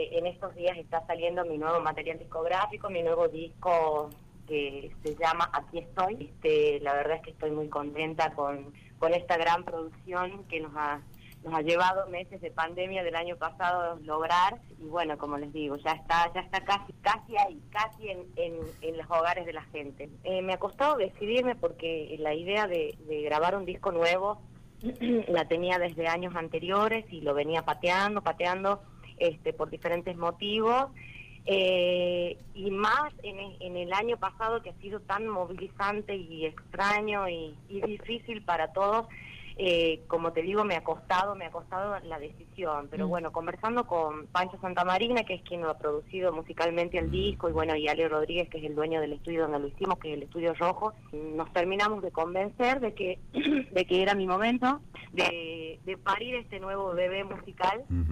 En estos días está saliendo mi nuevo material discográfico, mi nuevo disco que se llama Aquí estoy. La verdad es que estoy muy contenta con esta gran producción que nos ha llevado meses de pandemia del año pasado a lograr, y bueno, como les digo, ya está casi ahí, casi en los hogares de la gente. Me ha costado decidirme porque la idea de grabar un disco nuevo la tenía desde años anteriores y lo venía pateando por diferentes motivos, y más en el año pasado, que ha sido tan movilizante y extraño y difícil para todos. Como te digo, me ha costado la decisión, pero bueno, conversando con Pancho Santamarina, que es quien lo ha producido musicalmente el disco, y bueno, y Ale Rodríguez, que es el dueño del estudio donde lo hicimos, que es el Estudio Rojo, nos terminamos de convencer de que era mi momento de parir este nuevo bebé musical.